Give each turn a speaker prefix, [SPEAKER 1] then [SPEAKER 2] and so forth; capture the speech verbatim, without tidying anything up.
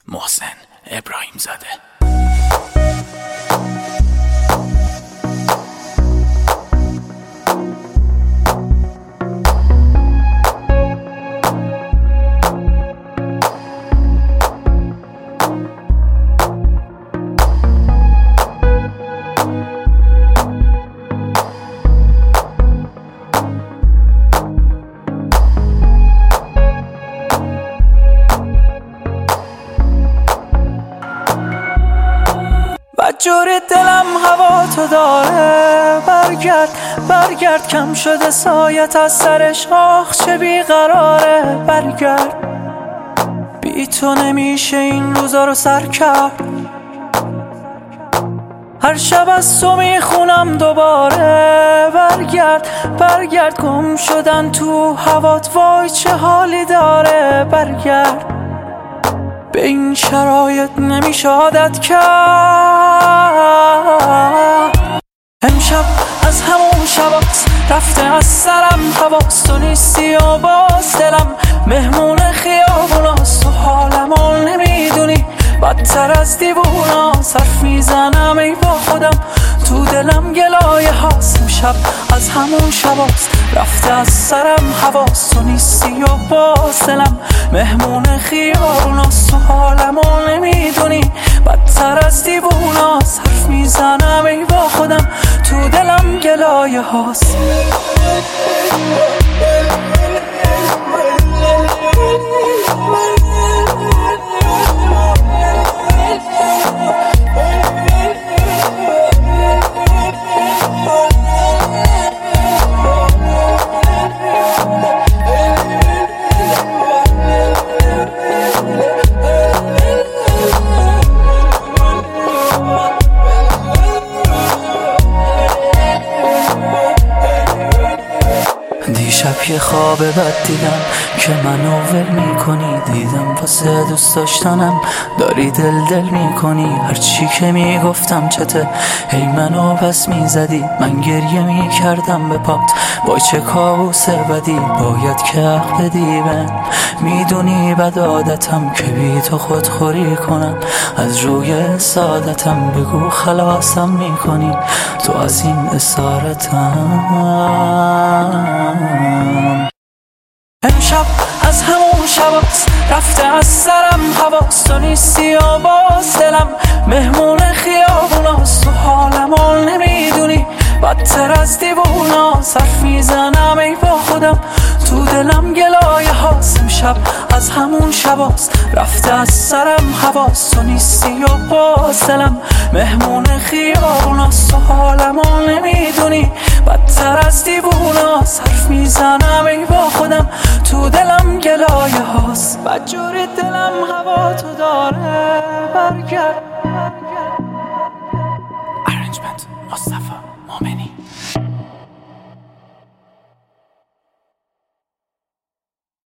[SPEAKER 1] محسن ابراهیم زاده.
[SPEAKER 2] جوری دلم هوا تو داره، برگرد برگرد کم شده سایت از سرش، آخ چه بیقراره. برگرد بی تو نمیشه این روزا رو سر کرد. هر شب از تو میخونم دوباره، برگرد برگرد گم شدن تو هوات، وای چه حالی داره. برگرد به این شرایط نمیشه عادت کرد. امشب از همون شباست رفته از سرم حواس، تو نیستی و باز دلم مهمون خیابوناست. تو حالمو نمیدونی بدتر از دیوونا، حرف میزنم ای با خودم تو دلم گلایه هاست. امشب از همون شباست رفته از سرم حواس، تو نیستی و باز دلم مهمون خیابوناست. تو حالمو نمیدونی بدتر از دیووناست، حرف میزنم ای با خودم تو دلم گلایه هاست. دیشب یه خواب بد دیدم که منو ول میکنی، دیدم واسه دوست داشتنم داری دل دل میکنی. هرچی که میگفتم چته هی منو پس میزدی، من گریه میکردم به پات وای چه کابوس بدی. باید که حق بدی من، میدونی بد عادتم که بی تو خودخوری کنم. از روی سعادتم بگو خلاصم میکنی تو از این اسارتم. امشب از همون شباست رفته از سرم حواس، تو نیستی و باز دلم مهمون خیابوناست. تو حالمو نمیدونی بدتر از دیوونا، حرف میزنم ای با خودم تو دلم گلایه هاست. امشب از همون شباست رفته از سرم حواس، تو نیستی و باز دلم مهمون خیابوناست. تو حالمو نمیدونی بدتر از دیووناست، حرف میزنم ای با خودم تو دلم گلایه هاست. بدجوری دلم هوا تو داره، برگرد.
[SPEAKER 1] ارنجمنت مصطفی مومنی.